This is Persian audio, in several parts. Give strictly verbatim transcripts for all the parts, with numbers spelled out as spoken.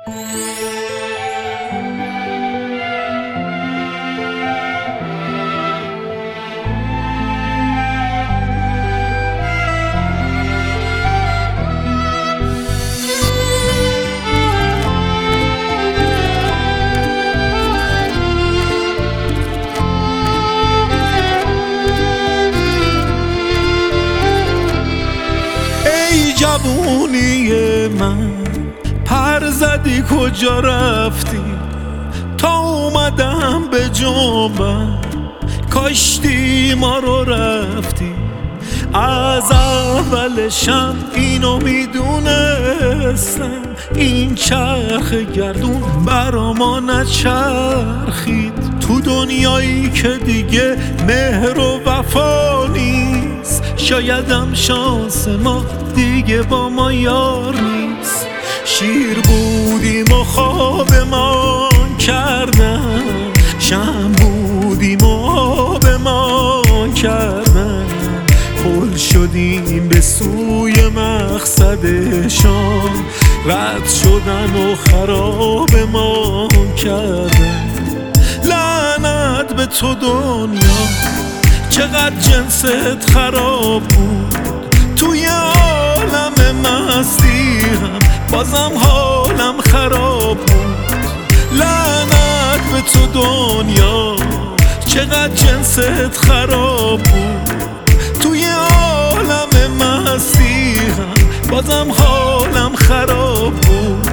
جوونی من پر زدی کجا رفتی تا اومدم به جنبم کاشتی ما رو رفتی از اولشم اینو میدونستم این چرخ گردون برا ما نچرخید تو دنیایی که دیگه مهر و وفا نیست شایدم شانس ما دیگه با ما یار نیست شیر بودیم و خوابمان کردن شم بودیم و آبمان کردن پل شدیم به سوی مقصدشان رد شدن و خرابمان کردن لعنت به تو دنیا چقدر جنست خراب بود توی عالم مستی هم بازم حالم خراب بود لعنت به تو دنیا چقدر جنست خراب بود توی عالم مستی هم بازم حالم خراب بود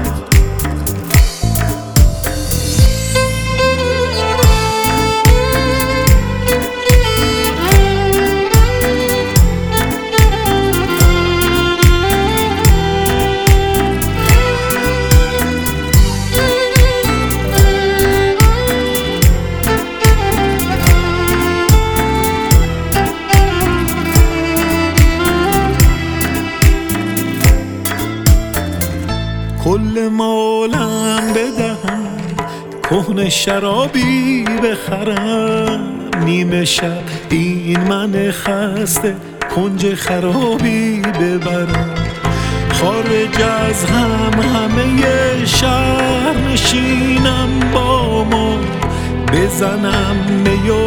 کل مالم بدهم کهنه شرابی بخرم نیمه شب این من خسته کنج خرابی ببرم خارج از هم همه شهر نشینم با ما بزنم نیو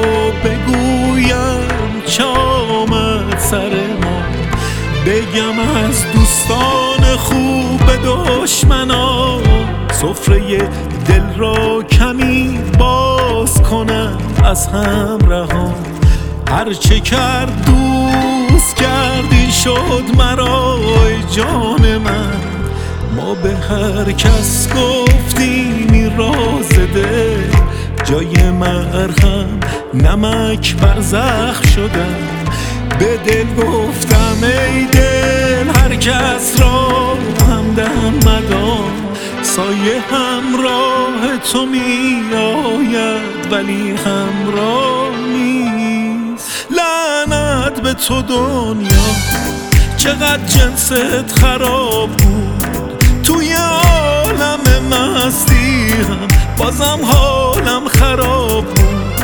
بگویم چه آمد سر ما بگم از دوستان خوب به دشمنا سفره دل را کمی باز کنم از همراهان هرچه کرد دوست کردی شد مرا ای جان من ما به هر کس گفتیم این راز دل جای مرهم نمک بر زخم شدم به دل گفتم ای دل هر کس را همدم مدام سایه همراه تو می آید ولی همراه نیست لعنت به تو دنیا چقدر جنست خراب بود توی عالم مستی هم بازم حالم خراب بود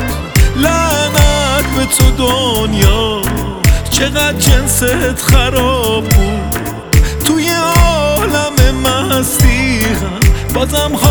لعنت به تو دنیا چقدر جنست خراب بود توی عالم مستی هم بازم